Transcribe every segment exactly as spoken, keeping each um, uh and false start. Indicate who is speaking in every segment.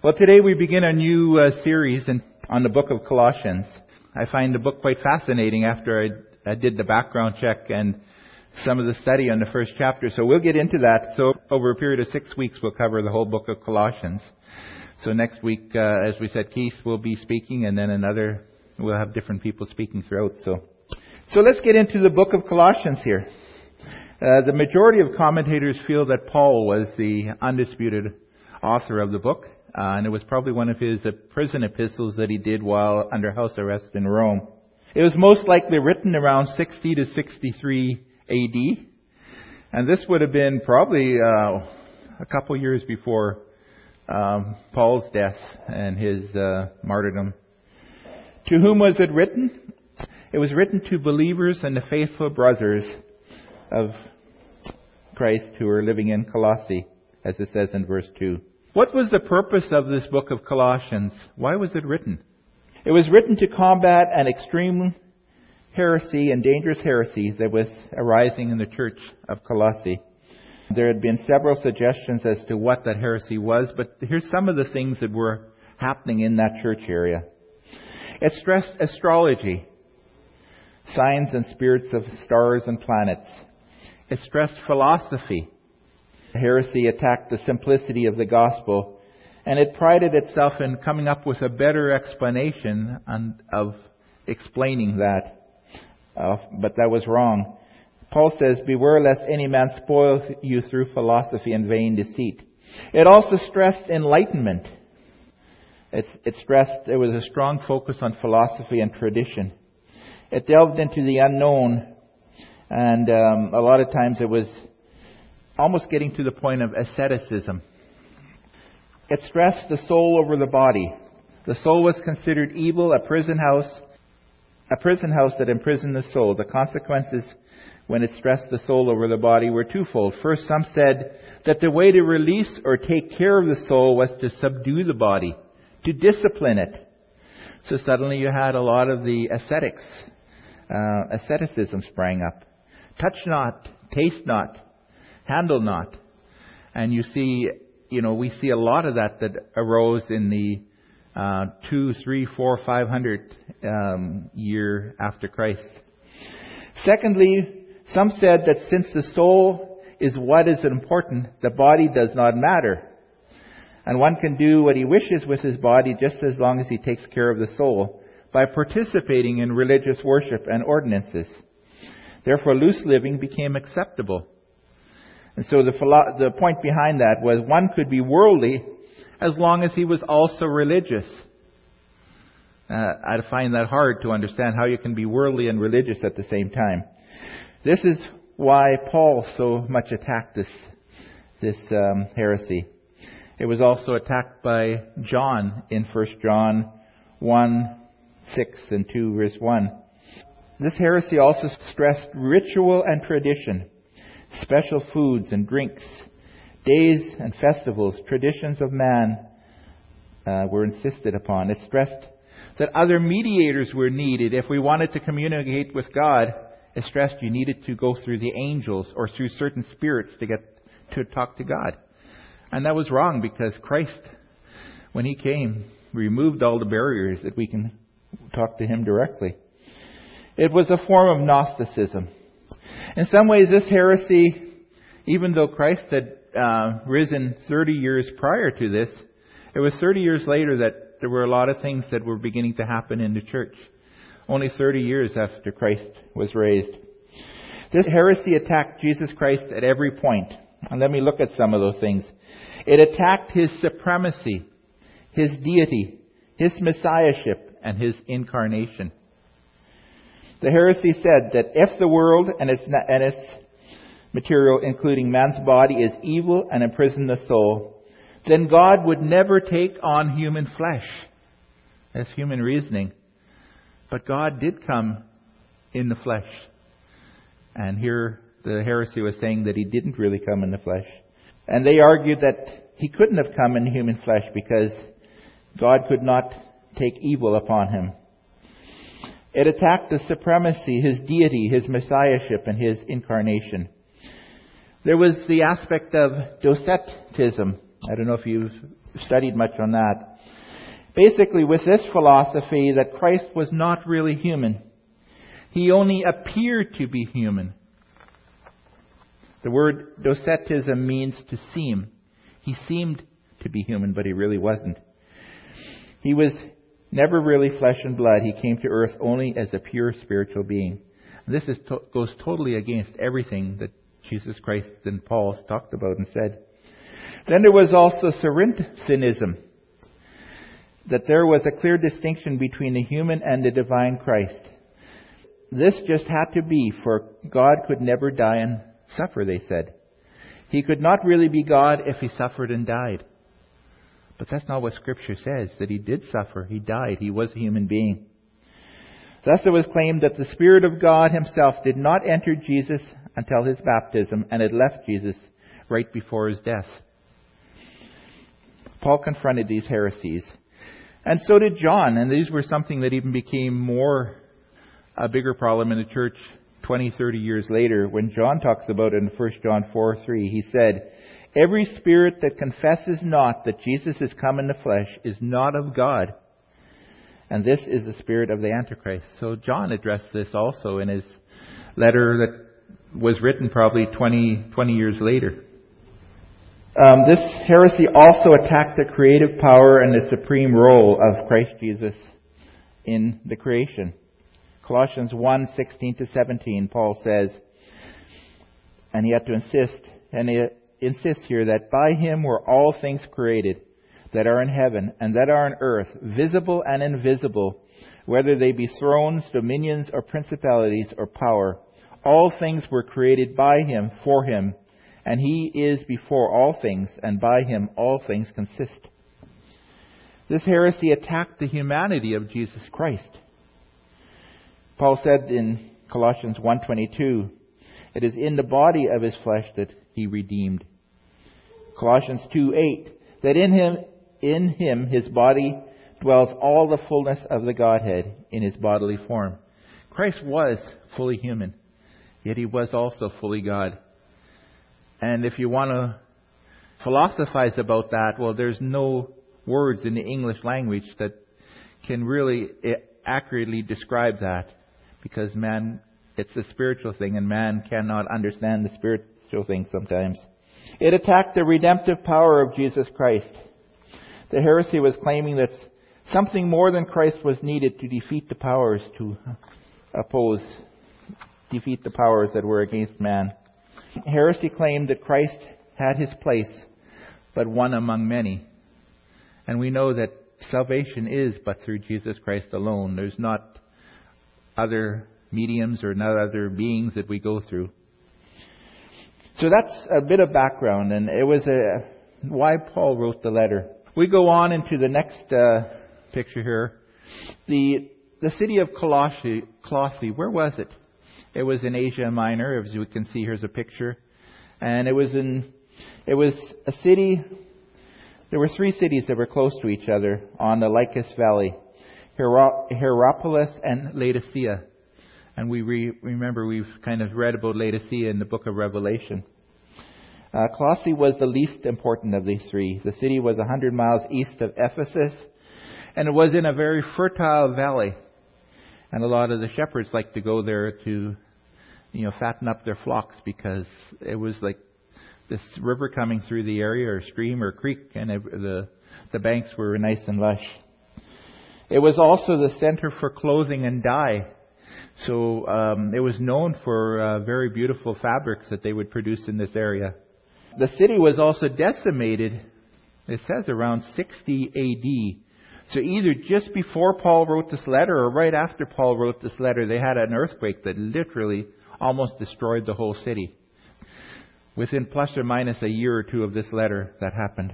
Speaker 1: Well, today we begin a new uh, series in, on the book of Colossians. I find the book quite fascinating after I, I did the background check and some of the study on the first chapter. So we'll get into that. So over a period of six weeks, we'll cover the whole book of Colossians. So next week, uh, as we said, Keith will be speaking, and then another, we'll have different people speaking throughout. So, so let's get into the book of Colossians here. Uh, the majority of commentators feel that Paul was the undisputed author of the book. Uh, and it was probably one of his uh, prison epistles that he did while under house arrest in Rome. It was most likely written around sixty to sixty-three A D. And this would have been probably uh, a couple years before um, Paul's death and his uh, martyrdom. To whom was it written? It was written to believers and the faithful brothers of Christ who are living in Colossae, as it says in verse two. What was the purpose of this book of Colossians? Why was it written? It was written to combat an extreme heresy and dangerous heresy that was arising in the church of Colossae. There had been several suggestions as to what that heresy was, but here's some of the things that were happening in that church area. It stressed astrology, signs and spirits of stars and planets. It stressed philosophy. Heresy attacked the simplicity of the gospel, and it prided itself in coming up with a better explanation on, of explaining that. Uh, but that was wrong. Paul says, "Beware lest any man spoil you through philosophy and vain deceit." It also stressed enlightenment. It, it stressed there was a strong focus on philosophy and tradition. It delved into the unknown, and um, a lot of times it was almost getting to the point of asceticism. It stressed the soul over the body. The soul was considered evil, a prison house, a prison house that imprisoned the soul. The consequences when it stressed the soul over the body were twofold. First, some said that the way to release or take care of the soul was to subdue the body, to discipline it. So suddenly you had a lot of the ascetics, uh, asceticism sprang up. Touch not, taste not, handle not. And you see, you know, we see a lot of that that arose in the uh, two, three, four, five hundred um, year after Christ. Secondly, some said that since the soul is what is important, the body does not matter. And one can do what he wishes with his body just as long as he takes care of the soul by participating in religious worship and ordinances. Therefore, loose living became acceptable. And so the philo- the point behind that was one could be worldly as long as he was also religious. Uh, I find that hard to understand how you can be worldly and religious at the same time. This is why Paul so much attacked this this um, heresy. It was also attacked by John in First John one, six and two verse one. This heresy also stressed ritual and tradition. Special foods and drinks, days and festivals, traditions of man uh, were insisted upon. It stressed that other mediators were needed. If we wanted to communicate with God, it stressed you needed to go through the angels or through certain spirits to get to talk to God. And that was wrong, because Christ, when He came, removed all the barriers that we can talk to Him directly. It was a form of Gnosticism. In some ways, this heresy, even though Christ had uh, risen thirty years prior to this, it was thirty years later that there were a lot of things that were beginning to happen in the church. Only thirty years after Christ was raised. This heresy attacked Jesus Christ at every point. And let me look at some of those things. It attacked His supremacy, His deity, His messiahship, and His incarnation. The heresy said that if the world and its and its material, including man's body, is evil and imprison the soul, then God would never take on human flesh. That's human reasoning. But God did come in the flesh. And here the heresy was saying that He didn't really come in the flesh. And they argued that He couldn't have come in human flesh because God could not take evil upon Him. It attacked the supremacy, His deity, His messiahship, and His incarnation. There was the aspect of docetism. I don't know if you've studied much on that. Basically, with this philosophy that Christ was not really human. He only appeared to be human. The word docetism means to seem. He seemed to be human, but he really wasn't. He was never really flesh and blood. He came to earth only as a pure spiritual being. This is to- goes totally against everything that Jesus Christ and Paul talked about and said. Then there was also Cyrentheism, that there was a clear distinction between the human and the divine Christ. This just had to be, for God could never die and suffer, they said. He could not really be God if he suffered and died. But that's not what Scripture says, that he did suffer. He died. He was a human being. Thus it was claimed that the Spirit of God himself did not enter Jesus until his baptism, and had left Jesus right before his death. Paul confronted these heresies. And so did John, and these were something that even became more a bigger problem in the church twenty, thirty years later. When John talks about it in First John four three, he said, "Every spirit that confesses not that Jesus is come in the flesh is not of God. And this is the spirit of the Antichrist." So John addressed this also in his letter that was written probably twenty, twenty years later. Um, this heresy also attacked the creative power and the supreme role of Christ Jesus in the creation. Colossians one sixteen to seventeen, Paul says, and he had to insist, and he insists here that by him were all things created that are in heaven and that are on earth, visible and invisible, whether they be thrones, dominions, or principalities, or power. All things were created by him, for him, and he is before all things, and by him all things consist. This heresy attacked the humanity of Jesus Christ. Paul said in Colossians one twenty-two, "It is in the body of his flesh that he redeemed." Colossians two eight, that in him, in him, his body dwells all the fullness of the Godhead in his bodily form. Christ was fully human, yet he was also fully God. And if you want to philosophize about that, well, there's no words in the English language that can really accurately describe that, because man, it's a spiritual thing, and man cannot understand the spiritual thing sometimes. It attacked the redemptive power of Jesus Christ. The heresy was claiming that something more than Christ was needed to defeat the powers to oppose, defeat the powers that were against man. Heresy claimed that Christ had his place, but one among many. And we know that salvation is but through Jesus Christ alone. There's not other mediums or not other beings that we go through. So that's a bit of background, and it was a, why Paul wrote the letter. We go on into the next uh, picture here. The the city of Colossae, Colossae, where was it? It was in Asia Minor, as you can see. Here's a picture, and it was in it was a city. There were three cities that were close to each other on the Lycus Valley: Hiero- Hierapolis and Laodicea. And we re- remember we've kind of read about Laodicea in the book of Revelation. Uh, Colossae was the least important of these three. The city was one hundred miles east of Ephesus, and it was in a very fertile valley. And a lot of the shepherds liked to go there to, you know, fatten up their flocks, because it was like this river coming through the area, or stream or creek, and it, the the banks were nice and lush. It was also the center for clothing and dye. So um, it was known for uh, very beautiful fabrics that they would produce in this area. The city was also decimated, it says around sixty A D. So either just before Paul wrote this letter or right after Paul wrote this letter, they had an earthquake that literally almost destroyed the whole city. Within plus or minus a year or two of this letter, that happened.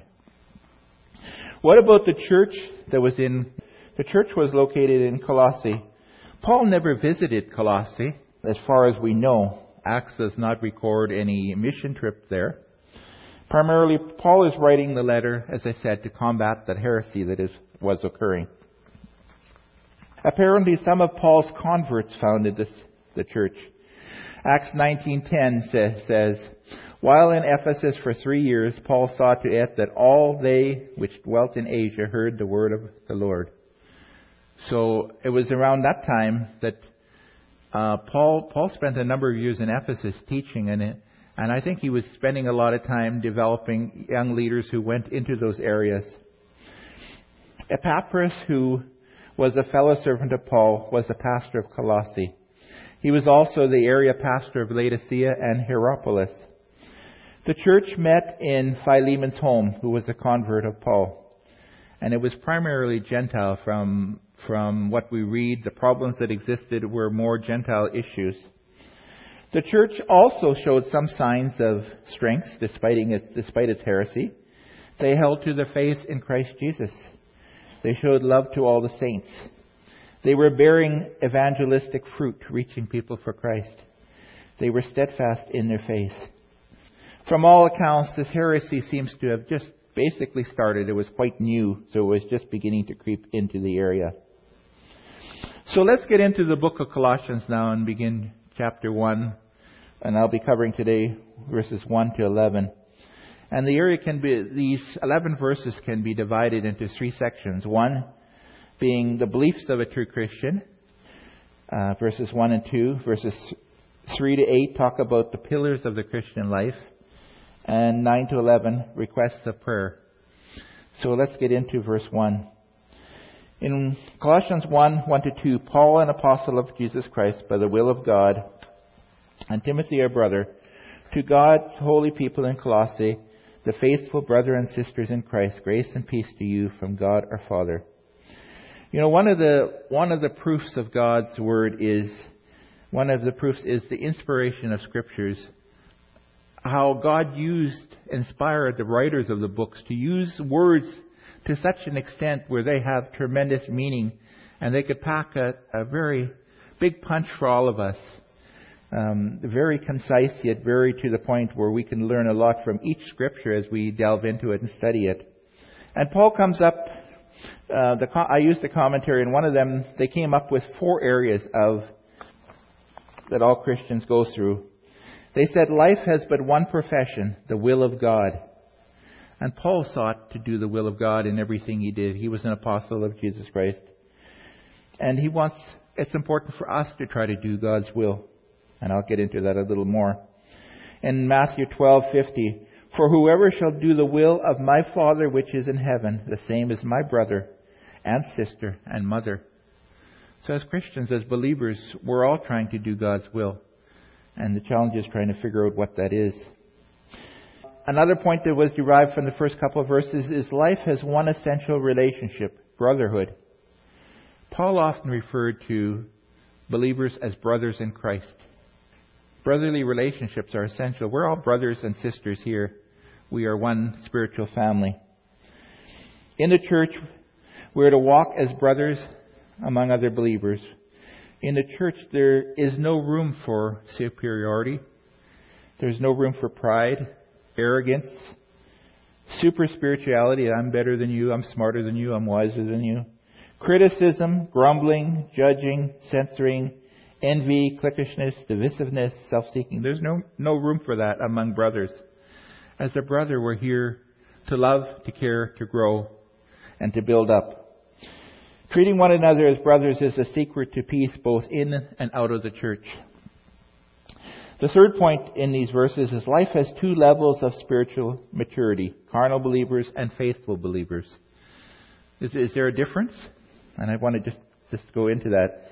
Speaker 1: What about the church that was in... The church was located in Colossae. Paul never visited Colossae, as far as we know. Acts does not record any mission trip there. Primarily, Paul is writing the letter, as I said, to combat that heresy that is, was occurring. Apparently, some of Paul's converts founded this, the church. Acts nineteen ten say, says, While in Ephesus for three years, Paul saw to it that all they which dwelt in Asia heard the word of the Lord. So it was around that time that uh, Paul Paul spent a number of years in Ephesus teaching, and it, and I think he was spending a lot of time developing young leaders who went into those areas. Epaphras, who was a fellow servant of Paul, was the pastor of Colossae. He was also the area pastor of Laodicea and Hierapolis. The church met in Philemon's home, who was a convert of Paul. And it was primarily Gentile. From, from what we read, the problems that existed were more Gentile issues. The church also showed some signs of strength despite its, despite its heresy. They held to the faith in Christ Jesus. They showed love to all the saints. They were bearing evangelistic fruit, reaching people for Christ. They were steadfast in their faith. From all accounts, this heresy seems to have just basically started. It was quite new, so it was just beginning to creep into the area. So let's get into the book of Colossians now and begin chapter one. And I'll be covering today verses one to eleven. And the area can be, these eleven verses can be divided into three sections. One being the beliefs of a true Christian, uh, verses one and two. Verses three to eight talk about the pillars of the Christian life. And nine to eleven, requests of prayer. So let's get into verse one. In Colossians one, one to two, Paul, an apostle of Jesus Christ, by the will of God, and Timothy, our brother, to God's holy people in Colossae, the faithful brother and sisters in Christ, grace and peace to you from God our Father. You know, one of the one of the proofs of God's word is one of the proofs is the inspiration of scriptures. How God used, inspired the writers of the books to use words to such an extent where they have tremendous meaning, and they could pack a, a very big punch for all of us. Um, very concise, yet very to the point where we can learn a lot from each scripture as we delve into it and study it. And Paul comes up, uh, the, I used the commentary, and one of them, they came up with four areas of that all Christians go through. They said life has but one profession, the will of God. And Paul sought to do the will of God in everything he did. He was an apostle of Jesus Christ. And he wants, it's important for us to try to do God's will. And I'll get into that a little more. In Matthew twelve fifty, for whoever shall do the will of my Father which is in heaven, the same is my brother and sister and mother. So as Christians, as believers, we're all trying to do God's will. And the challenge is trying to figure out what that is. Another point that was derived from the first couple of verses is life has one essential relationship, brotherhood. Paul often referred to believers as brothers in Christ. Brotherly relationships are essential. We're all brothers and sisters here. We are one spiritual family. In the church, we're to walk as brothers among other believers. In the church, there is no room for superiority. There's no room for pride, arrogance, super spirituality. I'm better than you. I'm smarter than you. I'm wiser than you. Criticism, grumbling, judging, censoring, envy, cliquishness, divisiveness, self-seeking. There's no, no room for that among brothers. As a brother, we're here to love, to care, to grow, and to build up. Treating one another as brothers is the secret to peace both in and out of the church. The third point in these verses is life has two levels of spiritual maturity, carnal believers and faithful believers. Is, is there a difference? And I want to just, just go into that.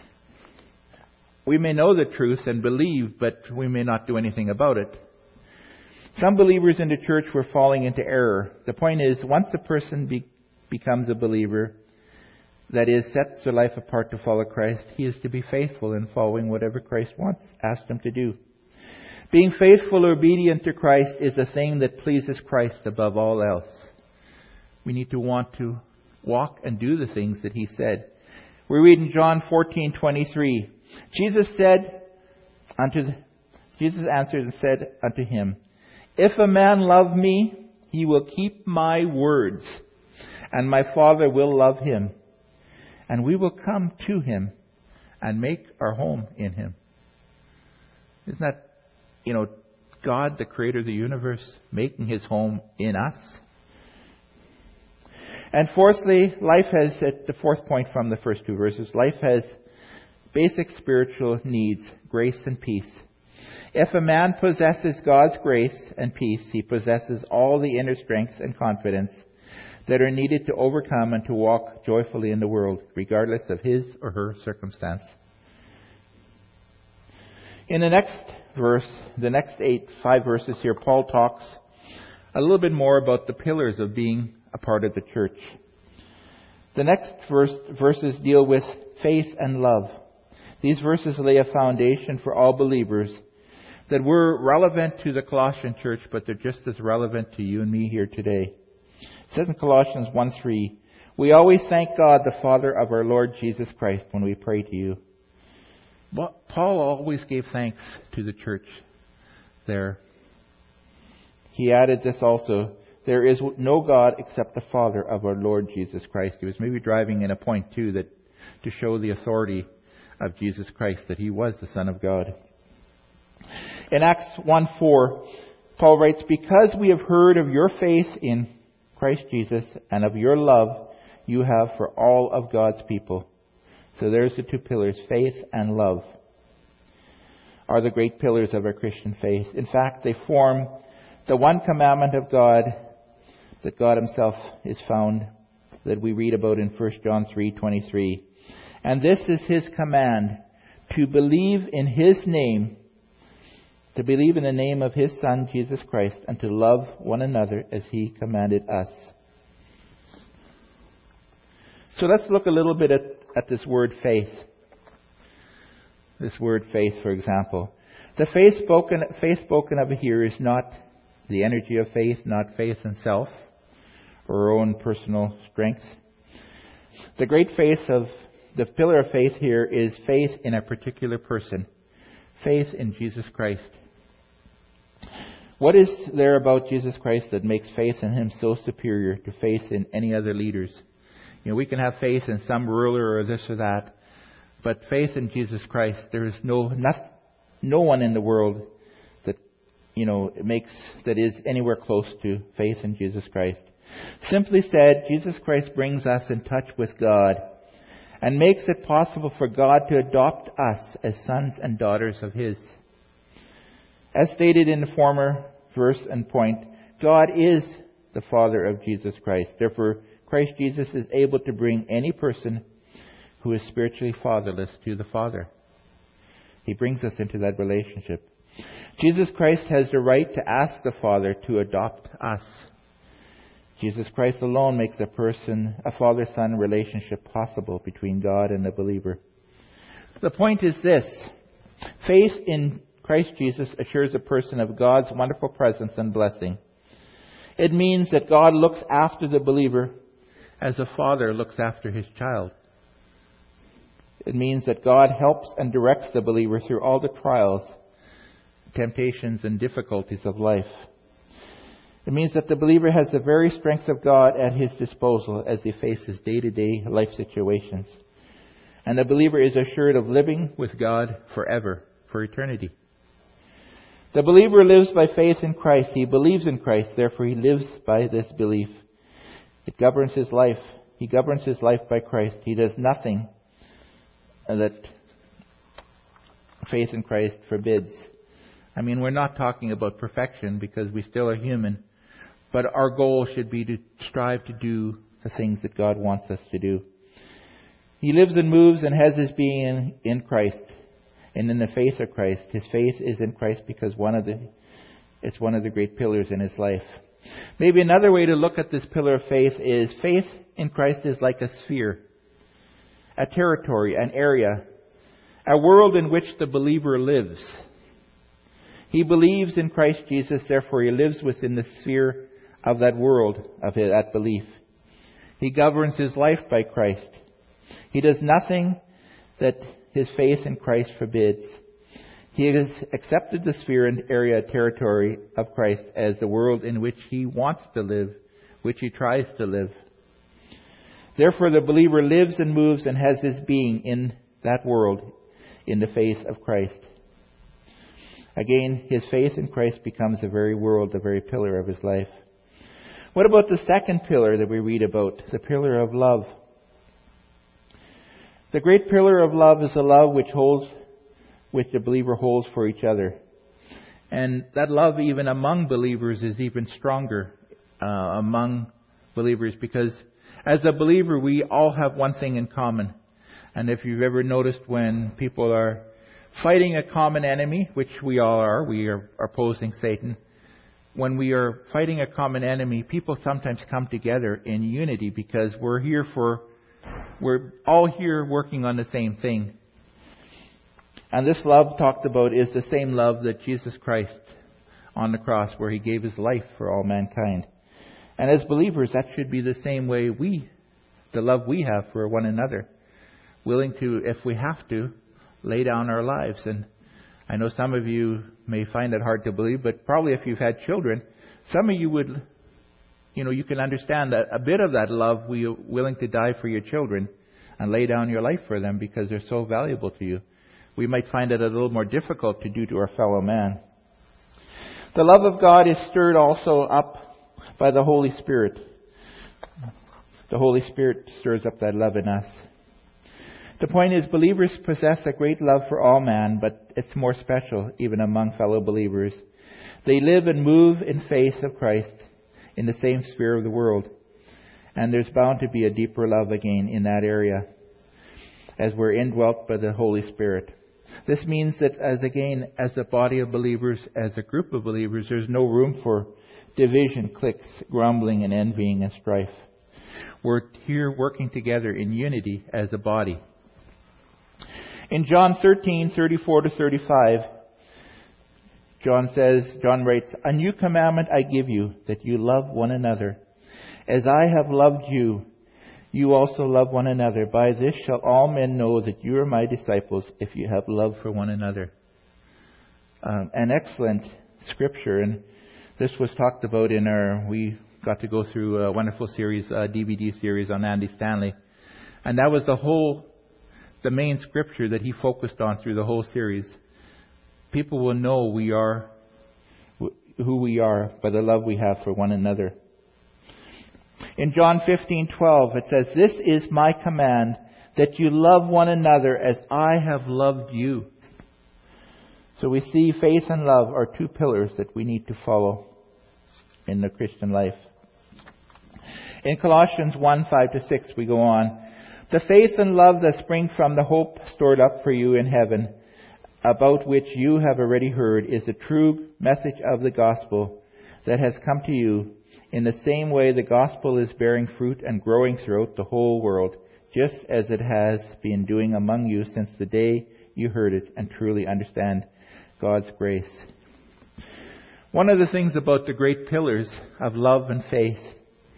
Speaker 1: We may know the truth and believe, but we may not do anything about it. Some believers in the church were falling into error. The point is, once a person be, becomes a believer, that is, sets their life apart to follow Christ, he is to be faithful in following whatever Christ wants, asked him to do. Being faithful or obedient to Christ is a thing that pleases Christ above all else. We need to want to walk and do the things that he said. We read in John fourteen twenty-three, Jesus said unto the, Jesus answered and said unto him, if a man love me, he will keep my words, and my Father will love him. And we will come to him and make our home in him. Isn't that, you know, God, the creator of the universe, making his home in us. And fourthly, life has, at the fourth point from the first two verses, life has basic spiritual needs, grace and peace. If a man possesses God's grace and peace, he possesses all the inner strength and confidence that are needed to overcome and to walk joyfully in the world, regardless of his or her circumstance. In the next verse, the next eight, five verses here, Paul talks a little bit more about the pillars of being a part of the church. The next verse, verses deal with faith and love. These verses lay a foundation for all believers that were relevant to the Colossian church, but they're just as relevant to you and me here today. It says in Colossians one three, "We always thank God, the Father of our Lord Jesus Christ, when we pray to you." But Paul always gave thanks to the church there. He added this also, "There is no God except the Father of our Lord Jesus Christ." He was maybe driving in a point too, that to show the authority of Jesus Christ, that he was the Son of God. In Acts one four, Paul writes, "Because we have heard of your faith in Christ Jesus and of your love you have for all of God's people." So there's the two pillars, faith and love, are the great pillars of our Christian faith. In fact, they form the one commandment of God that God himself is found, that we read about in First John three twenty-three. "And this is his command, to believe in his name, to believe in the name of his Son, Jesus Christ, and to love one another as he commanded us." So let's look a little bit at, at this word faith. This word faith, for example. The faith spoken, faith spoken of here is not the energy of faith, not faith in self or our own personal strength. The great faith of, the pillar of faith here is faith in a particular person. Faith in Jesus Christ. What is there about Jesus Christ that makes faith in him so superior to faith in any other leaders? You know, we can have faith in some ruler or this or that, but faith in Jesus Christ, there is no not, no one in the world that, you know, makes that is anywhere close to faith in Jesus Christ. Simply said, Jesus Christ brings us in touch with God and makes it possible for God to adopt us as sons and daughters of his. As stated in the former verse and point, God is the Father of Jesus Christ. Therefore, Christ Jesus is able to bring any person who is spiritually fatherless to the Father. He brings us into that relationship. Jesus Christ has the right to ask the Father to adopt us. Jesus Christ alone makes a person, a father-son relationship possible between God and the believer. The point is this: faith in Christ Jesus assures a person of God's wonderful presence and blessing. It means that God looks after the believer as a father looks after his child. It means that God helps and directs the believer through all the trials, temptations, and difficulties of life. It means that the believer has the very strength of God at his disposal as he faces day-to-day life situations. And the believer is assured of living with God forever, for eternity. The believer lives by faith in Christ. He believes in Christ, therefore he lives by this belief. It governs his life. He governs his life by Christ. He does nothing that faith in Christ forbids. I mean, we're not talking about perfection because we still are human, but our goal should be to strive to do the things that God wants us to do. He lives and moves and has his being in, in Christ and in the faith of Christ. His faith is in Christ because one of the it's one of the great pillars in his life. Maybe another way to look at this pillar of faith is faith in Christ is like a sphere, a territory, an area, a world in which the believer lives. He believes in Christ Jesus, therefore he lives within the sphere of that world, of that belief. He governs his life by Christ. He does nothing that his faith in Christ forbids. He has accepted the sphere and area, territory of Christ as the world in which he wants to live, which he tries to live. Therefore, the believer lives and moves and has his being in that world, in the faith of Christ. Again, his faith in Christ becomes the very world, the very pillar of his life. What about the second pillar that we read about? The pillar of love. The great pillar of love is the love which holds, which the believer holds for each other. And that love even among believers is even stronger uh, among believers, because as a believer we all have one thing in common. And if you've ever noticed when people are fighting a common enemy, which we all are, we are opposing Satan. When we are fighting a common enemy, people sometimes come together in unity because we're here for, we're all here working on the same thing. And this love talked about is the same love that Jesus Christ on the cross, where he gave his life for all mankind. And as believers, that should be the same way we, the love we have for one another. Willing to, if we have to, lay down our lives. And I know some of you may find it hard to believe, but probably if you've had children, some of you would, you know, you can understand that a bit of that love, we are willing to die for your children and lay down your life for them because they're so valuable to you. We might find it a little more difficult to do to our fellow man. The love of God is stirred also up by the Holy Spirit. The Holy Spirit stirs up that love in us. The point is, believers possess a great love for all man, but it's more special even among fellow believers. They live and move in faith of Christ in the same sphere of the world. And there's bound to be a deeper love again in that area as we're indwelt by the Holy Spirit. This means that as again, as a body of believers, as a group of believers, there's no room for division, cliques, grumbling and envying and strife. We're here working together in unity as a body. In John thirteen, thirty-four to thirty-five, John says, John writes, "A new commandment I give you, that you love one another. As I have loved you, you also love one another. By this shall all men know that you are my disciples, if you have love for one another." Um, an excellent scripture, and this was talked about in our, we got to go through a wonderful series, a D V D series on Andy Stanley. And that was the whole, the main scripture that he focused on through the whole series. People will know we are who we are by the love we have for one another. In John fifteen twelve, it says, "This is my command, that you love one another as I have loved you." So we see faith and love are two pillars that we need to follow in the Christian life. In Colossians one, five to six, we go on. "The faith and love that spring from the hope stored up for you in heaven, about which you have already heard, is the true message of the gospel that has come to you. In the same way, the gospel is bearing fruit and growing throughout the whole world, just as it has been doing among you since the day you heard it and truly understand God's grace." One of the things about the great pillars of love and faith,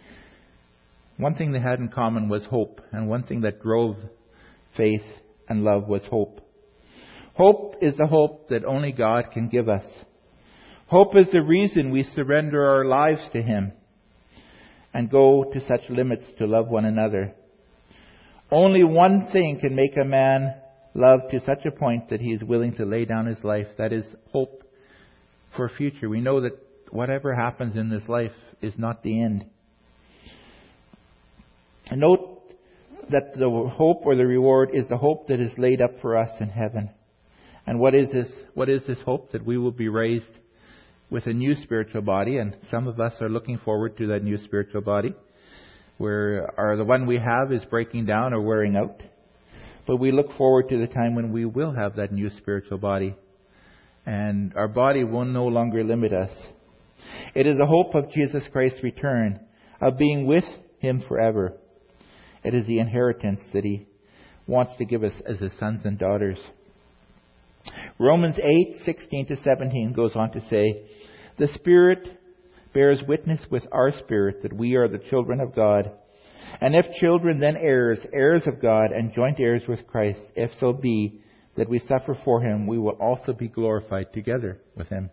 Speaker 1: one thing they had in common was hope. And one thing that drove faith and love was hope. Hope is the hope that only God can give us. Hope is the reason we surrender our lives to Him and go to such limits to love one another. Only one thing can make a man love to such a point that he is willing to lay down his life. That is hope for future. We know that whatever happens in this life is not the end. And note that the hope or the reward is the hope that is laid up for us in heaven. And what is this? What is this hope? That we will be raised with a new spiritual body, and some of us are looking forward to that new spiritual body, where our, the one we have is breaking down or wearing out. But we look forward to the time when we will have that new spiritual body, and our body will no longer limit us. It is the hope of Jesus Christ's return, of being with Him forever. It is the inheritance that He wants to give us as His sons and daughters. Romans eight, sixteen to seventeen goes on to say, "The Spirit bears witness with our spirit that we are the children of God. And if children, then heirs, heirs of God, and joint heirs with Christ, if so be that we suffer for Him, we will also be glorified together with Him."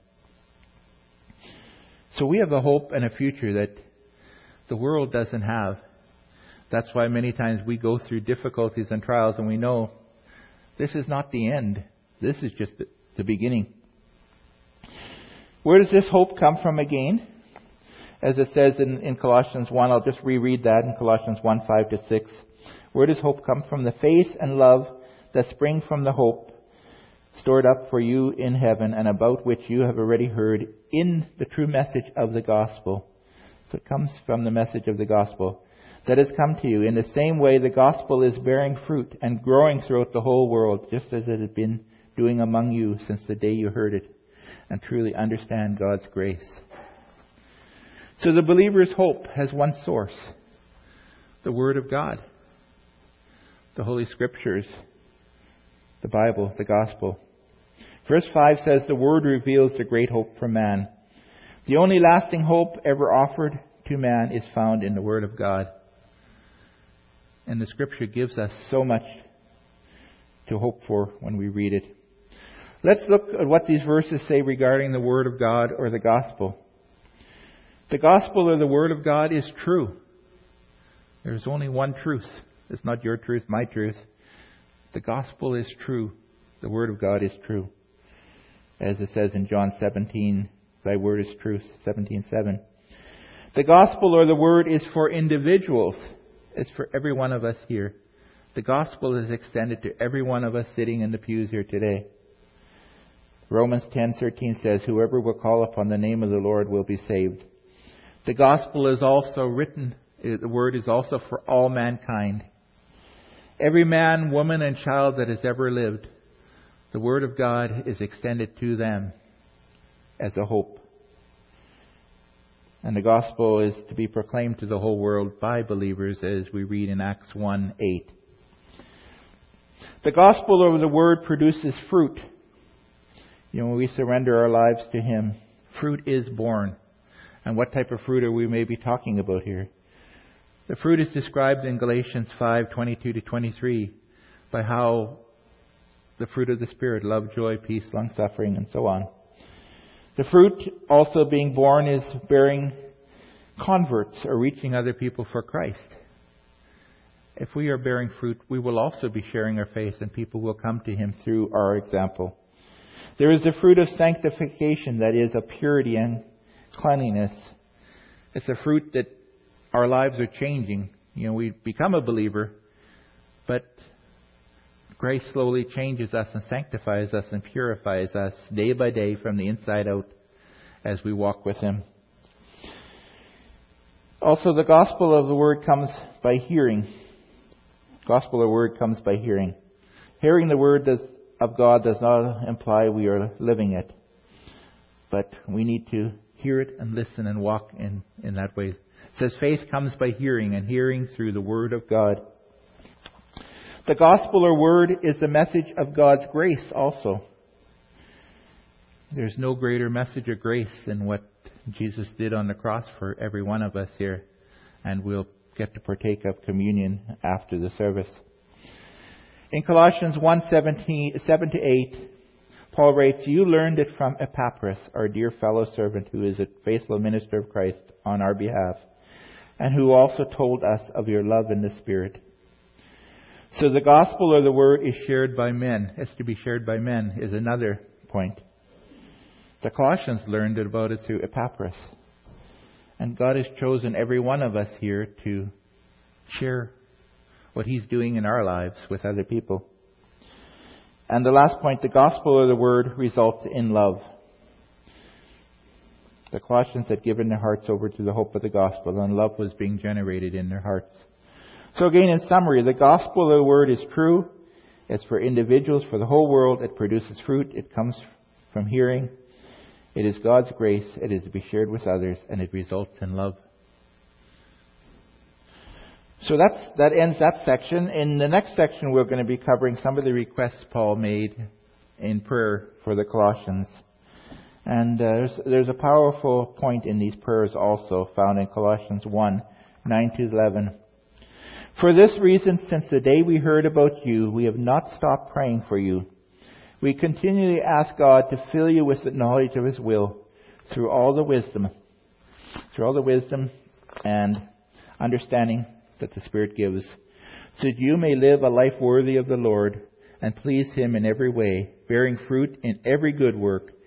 Speaker 1: So we have a hope and a future that the world doesn't have. That's why many times we go through difficulties and trials, and we know this is not the end. This is just the beginning. Where does this hope come from again? As it says in, in Colossians one, I'll just reread that in Colossians one, five to six. Where does hope come from? The faith and love that spring from the hope stored up for you in heaven, and about which you have already heard in the true message of the gospel. So it comes from the message of the gospel that has come to you. In the same way, the gospel is bearing fruit and growing throughout the whole world, just as it has been doing among you since the day you heard it and truly understand God's grace. So the believer's hope has one source, the Word of God, the Holy Scriptures, the Bible, the Gospel. Verse five says, the Word reveals the great hope for man. The only lasting hope ever offered to man is found in the Word of God. And the Scripture gives us so much to hope for when we read it. Let's look at what these verses say regarding the Word of God or the Gospel. The Gospel or the Word of God is true. There's only one truth. It's not your truth, my truth. The Gospel is true. The Word of God is true. As it says in John seventeen, thy word is truth, seventeen seven. The Gospel or the Word is for individuals. It's for every one of us here. The Gospel is extended to every one of us sitting in the pews here today. Romans ten thirteen says, whoever will call upon the name of the Lord will be saved. The Gospel is also written, the Word is also for all mankind. Every man, woman, and child that has ever lived, the Word of God is extended to them as a hope. And the Gospel is to be proclaimed to the whole world by believers, as we read in Acts one eight. The Gospel or the Word produces fruit. You know, when we surrender our lives to Him, fruit is born. And what type of fruit are we maybe talking about here? The fruit is described in Galatians five twenty-two to twenty-three by how the fruit of the Spirit, love, joy, peace, long-suffering, and so on. The fruit also being born is bearing converts or reaching other people for Christ. If we are bearing fruit, we will also be sharing our faith, and people will come to Him through our example. There is the fruit of sanctification, that is, of purity and cleanliness. It's a fruit that our lives are changing. You know, we become a believer, but grace slowly changes us and sanctifies us and purifies us day by day from the inside out as we walk with Him. Also, the gospel of the Word comes by hearing. Gospel or Word comes by hearing. Hearing the Word does, of God does not imply we are living it, but we need to hear it and listen and walk in, in that way. It says faith comes by hearing, and hearing through the Word of God. The gospel or Word is the message of God's grace also. There's no greater message of grace than what Jesus did on the cross for every one of us here. And we'll get to partake of communion after the service. In Colossians one seventeen, seven to eight, Paul writes, you learned it from Epaphras, our dear fellow servant, who is a faithful minister of Christ on our behalf, and who also told us of your love in the Spirit. So the gospel or the Word is shared by men. It's to be shared by men is another point. The Colossians learned about it through Epaphras. And God has chosen every one of us here to share what He's doing in our lives with other people. And the last point, the gospel or the Word results in love. The Colossians had given their hearts over to the hope of the gospel, and love was being generated in their hearts. So again, in summary, the gospel of the Word is true. It's for individuals, for the whole world. It produces fruit. It comes from hearing. It is God's grace. It is to be shared with others, and it results in love. So that's, that ends that section. In the next section, we're going to be covering some of the requests Paul made in prayer for the Colossians. And uh, there's, there's a powerful point in these prayers also found in Colossians one, nine to eleven. For this reason, since the day we heard about you, we have not stopped praying for you. We continually ask God to fill you with the knowledge of His will through all the wisdom, through all the wisdom and understanding that the Spirit gives, so that you may live a life worthy of the Lord and please Him in every way, bearing fruit in every good work,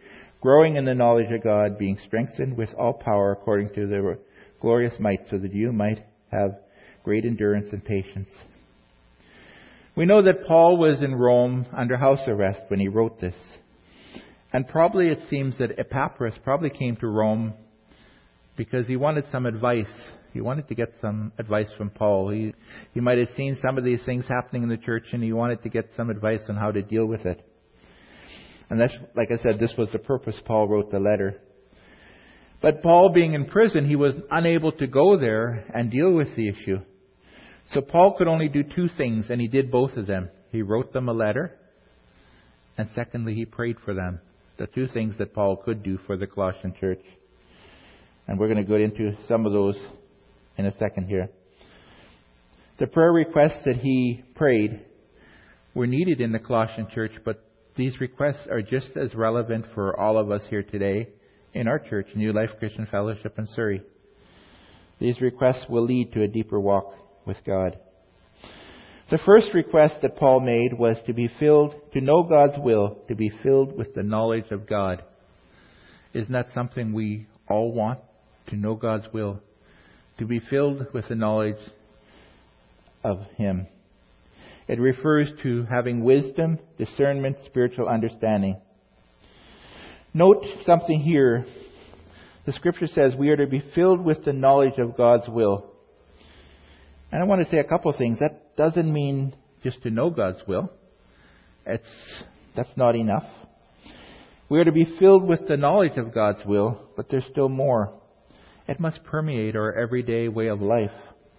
Speaker 1: growing in the knowledge of God, being strengthened with all power according to the glorious might, so that you might have great endurance and patience. We know that Paul was in Rome under house arrest when he wrote this. And probably it seems that Epaphras probably came to Rome because he wanted some advice. He wanted to get some advice from Paul. He, he might have seen some of these things happening in the church, and he wanted to get some advice on how to deal with it. And that's, like I said, this was the purpose Paul wrote the letter. But Paul, being in prison, he was unable to go there and deal with the issue. So Paul could only do two things, and he did both of them. He wrote them a letter, and secondly, he prayed for them. The two things that Paul could do for the Colossian church. And we're going to go into some of those in a second here. The prayer requests that he prayed were needed in the Colossian church, but these requests are just as relevant for all of us here today in our church, New Life Christian Fellowship in Surrey. These requests will lead to a deeper walk with God. The first request that Paul made was to be filled, to know God's will, to be filled with the knowledge of God. Isn't that something we all want? To know God's will. To be filled with the knowledge of Him. It refers to having wisdom, discernment, spiritual understanding. Note something here. The scripture says we are to be filled with the knowledge of God's will. And I want to say a couple of things. That doesn't mean just to know God's will. It's, that's not enough. We are to be filled with the knowledge of God's will, but there's still more. It must permeate our everyday way of life.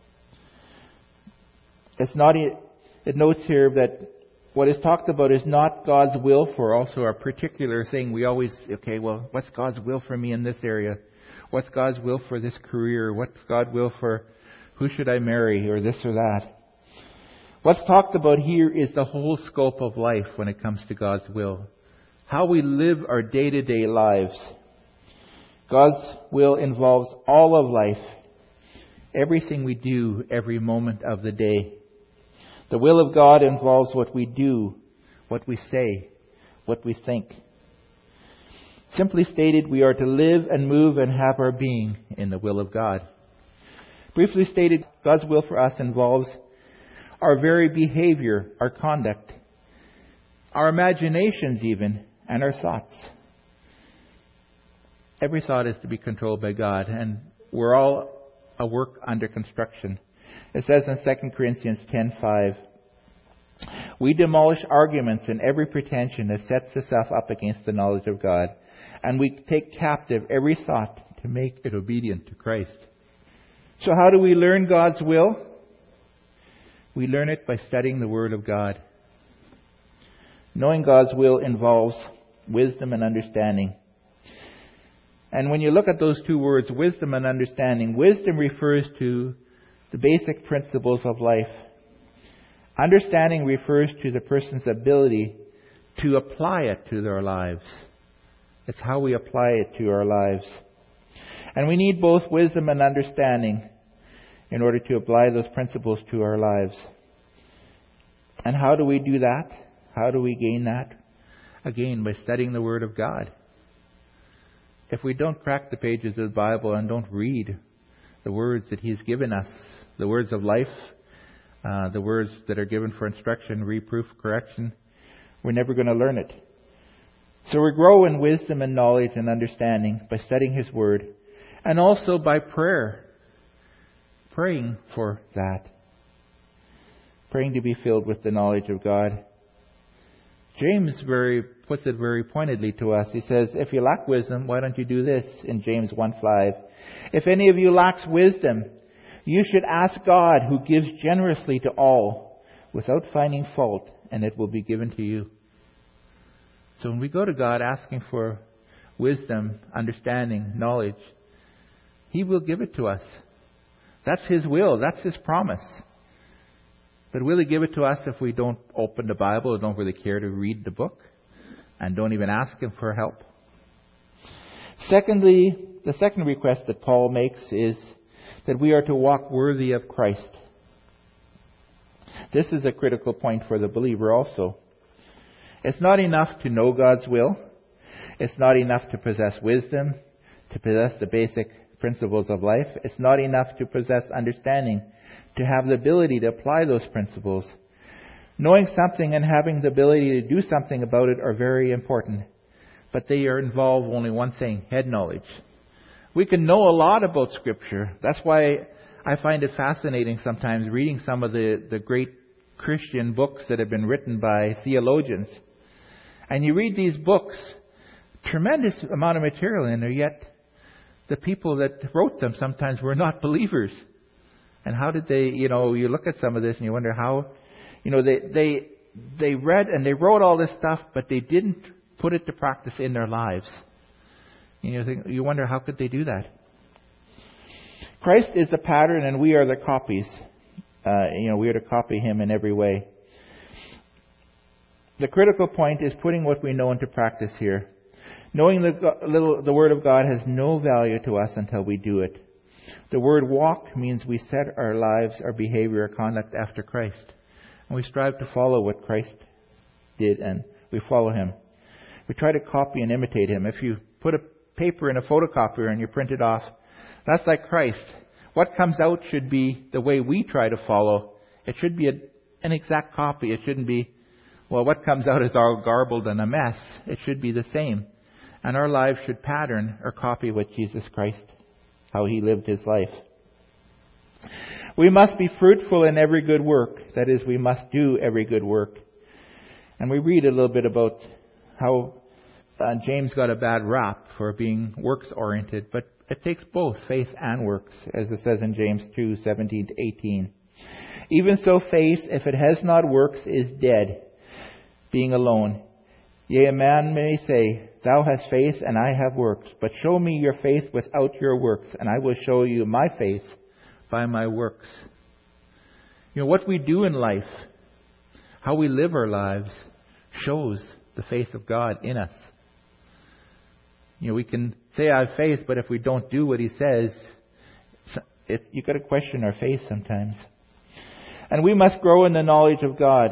Speaker 1: It's not, it notes here that what is talked about is not God's will for also a particular thing. We always, okay, well, what's God's will for me in this area? What's God's will for this career? What's God's will for who should I marry, or this or that? What's talked about here is the whole scope of life when it comes to God's will. How we live our day-to-day lives. God's will involves all of life. Everything we do every moment of the day. The will of God involves what we do, what we say, what we think. Simply stated, we are to live and move and have our being in the will of God. Briefly stated, God's will for us involves our very behavior, our conduct, our imaginations even, and our thoughts. Every thought is to be controlled by God, and we're all a work under construction. It says in Second Corinthians ten five, we demolish arguments and every pretension that sets itself up against the knowledge of God, and we take captive every thought to make it obedient to Christ. So how do we learn God's will? We learn it by studying the Word of God. Knowing God's will involves wisdom and understanding. And when you look at those two words, wisdom and understanding, wisdom refers to the basic principles of life. Understanding refers to the person's ability to apply it to their lives. It's how we apply it to our lives. And we need both wisdom and understanding in order to apply those principles to our lives. And how do we do that? How do we gain that? Again, by studying the Word of God. If we don't crack the pages of the Bible and don't read the words that He's given us, the words of life, uh, the words that are given for instruction, reproof, correction, we're never going to learn it. So we grow in wisdom and knowledge and understanding by studying His Word, and also by prayer. Praying for that. Praying to be filled with the knowledge of God. James very puts it very pointedly to us. He says, if you lack wisdom, why don't you do this in James one five? If any of you lacks wisdom, you should ask God, who gives generously to all, without finding fault, and it will be given to you. So when we go to God asking for wisdom, understanding, knowledge, He will give it to us. That's His will. That's His promise. But will He give it to us if we don't open the Bible, or don't really care to read the book, and don't even ask Him for help? Secondly, the second request that Paul makes is that we are to walk worthy of Christ. This is a critical point for the believer also. It's not enough to know God's will. It's not enough to possess wisdom, to possess the basic principles of life. It's not enough to possess understanding, to have the ability to apply those principles. Knowing something and having the ability to do something about it are very important, but they are involve only one thing, head knowledge. We can know a lot about Scripture. That's why I find it fascinating sometimes reading some of the, the great Christian books that have been written by theologians. And you read these books, tremendous amount of material in there, yet the people that wrote them sometimes were not believers. And how did they, you know, you look at some of this and you wonder how, you know, they they they read and they wrote all this stuff, but they didn't put it to practice in their lives. And you think, you wonder how could they do that? Christ is the pattern and we are the copies. Uh, you know, we are to copy Him in every way. The critical point is putting what we know into practice here. Knowing the, little, the Word of God has no value to us until we do it. The word walk means we set our lives, our behavior, our conduct after Christ. And we strive to follow what Christ did, and we follow Him. We try to copy and imitate Him. If you put a paper in a photocopier and you print it off, that's like Christ. What comes out should be the way we try to follow. It should be a, an exact copy. It shouldn't be, well, what comes out is all garbled and a mess. It should be the same. And our lives should pattern or copy what Jesus Christ, how He lived His life. We must be fruitful in every good work. That is, we must do every good work. And we read a little bit about how uh, James got a bad rap for being works-oriented, but it takes both faith and works, as it says in James two, seventeen to eighteen. Even so, faith, if it has not works, is dead, being alone. Yea, a man may say, Thou hast faith, and I have works. But show me your faith without your works, and I will show you my faith by my works. You know, what we do in life, how we live our lives, shows the faith of God in us. You know, we can say I have faith, but if we don't do what He says, it, you've got to question our faith sometimes. And we must grow in the knowledge of God.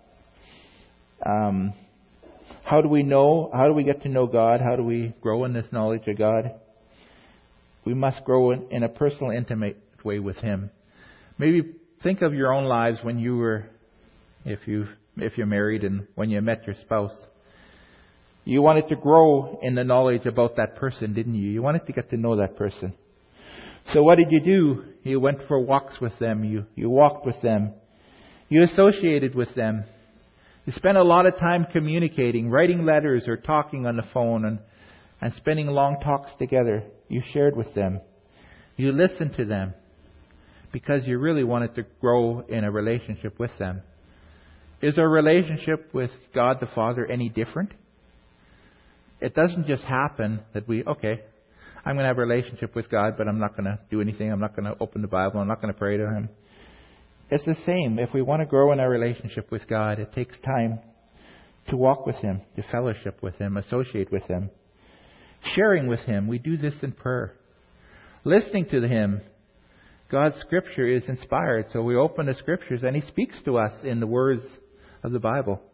Speaker 1: Um, how do we know? How do we get to know God? How do we grow in this knowledge of God? We must grow in, in a personal, intimate way with Him. Maybe think of your own lives when you were, if you if you're married, and when you met your spouse. You wanted to grow in the knowledge about that person, didn't you? You wanted to get to know that person. So what did you do? You went for walks with them. You, you walked with them. You associated with them. You spent a lot of time communicating, writing letters or talking on the phone, and, and spending long talks together. You shared with them. You listened to them because you really wanted to grow in a relationship with them. Is our relationship with God the Father any different? It doesn't just happen that we, okay, I'm going to have a relationship with God, but I'm not going to do anything. I'm not going to open the Bible. I'm not going to pray to Him. It's the same. If we want to grow in our relationship with God, it takes time to walk with Him, to fellowship with Him, associate with Him. Sharing with Him. We do this in prayer. Listening to Him. God's Scripture is inspired, so we open the Scriptures and He speaks to us in the words of the Bible.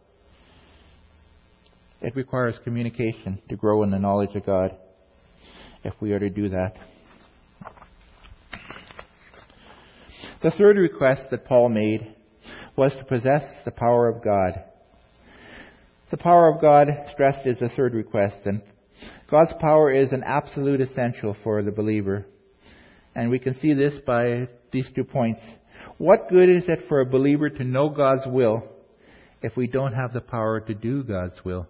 Speaker 1: It requires communication to grow in the knowledge of God, if we are to do that. The third request that Paul made was to possess the power of God. The power of God, stressed, is the third request, and God's power is an absolute essential for the believer. And we can see this by these two points. What good is it for a believer to know God's will if we don't have the power to do God's will?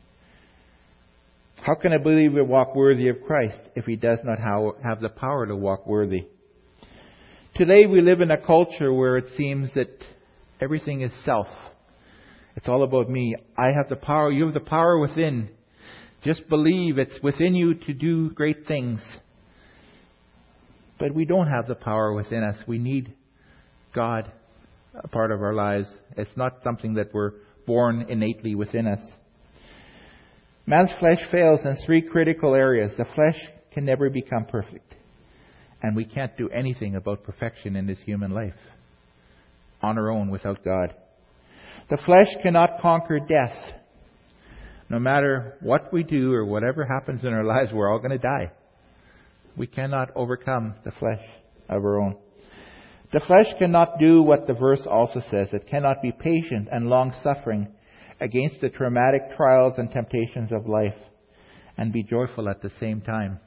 Speaker 1: How can a believer walk worthy of Christ if he does not have the power to walk worthy? Today we live in a culture where it seems that everything is self. It's all about me. I have the power. You have the power within. Just believe it's within you to do great things. But we don't have the power within us. We need God a part of our lives. It's not something that we're born innately within us. Man's flesh fails in three critical areas. The flesh can never become perfect. And we can't do anything about perfection in this human life on our own without God. The flesh cannot conquer death. No matter what we do or whatever happens in our lives, we're all going to die. We cannot overcome the flesh of our own. The flesh cannot do what the verse also says. It cannot be patient and long-suffering against the traumatic trials and temptations of life and be joyful at the same time.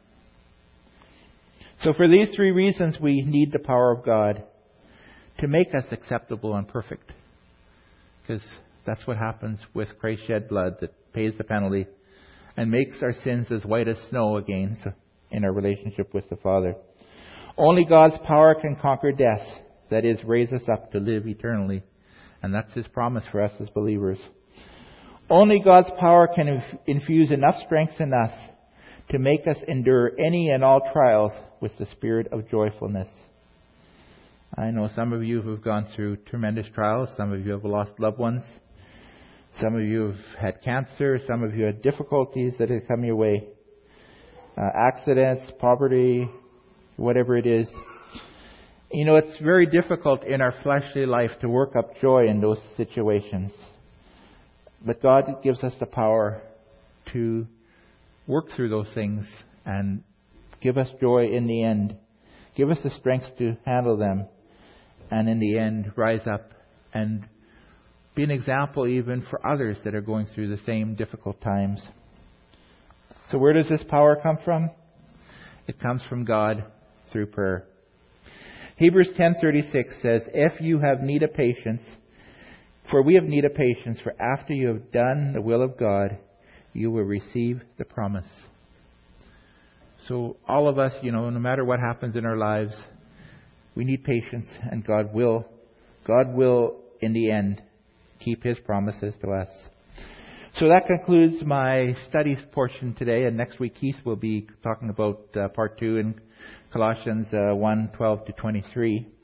Speaker 1: So for these three reasons, we need the power of God to make us acceptable and perfect. Because that's what happens with Christ's shed blood that pays the penalty and makes our sins as white as snow again in our relationship with the Father. Only God's power can conquer death, that is, raise us up to live eternally. And that's His promise for us as believers. Only God's power can inf- infuse enough strength in us to make us endure any and all trials with the spirit of joyfulness. I know some of you who've gone through tremendous trials. Some of you have lost loved ones. Some of you have had cancer. Some of you had difficulties that have come your way. Uh, accidents, poverty, whatever it is. You know, it's very difficult in our fleshly life to work up joy in those situations. But God gives us the power to work through those things and give us joy in the end. Give us the strength to handle them. And in the end, rise up and be an example even for others that are going through the same difficult times. So where does this power come from? It comes from God through prayer. Hebrews ten thirty-six says, "If you have need of patience, for we have need of patience, for after you have done the will of God, you will receive the promise." So all of us, you know, no matter what happens in our lives, we need patience, and God will, God will, in the end, keep His promises to us. So that concludes my study portion today, and next week Keith will be talking about uh, part two in Colossians uh, one twelve to twenty-three.